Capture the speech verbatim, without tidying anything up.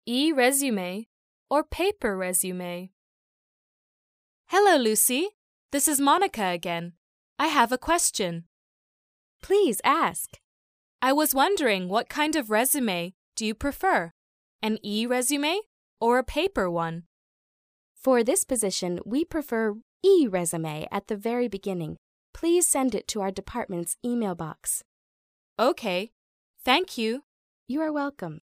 e-resume or paper resume? Hello, Lucy. This is Monica again. I have a question. Please ask. I was wondering, what kind of resume do you prefer? An e-resume or a paper one? For this position, we prefer e-resume at the very beginning. Please send it to our department's email box. Okay. Thank you. You are welcome.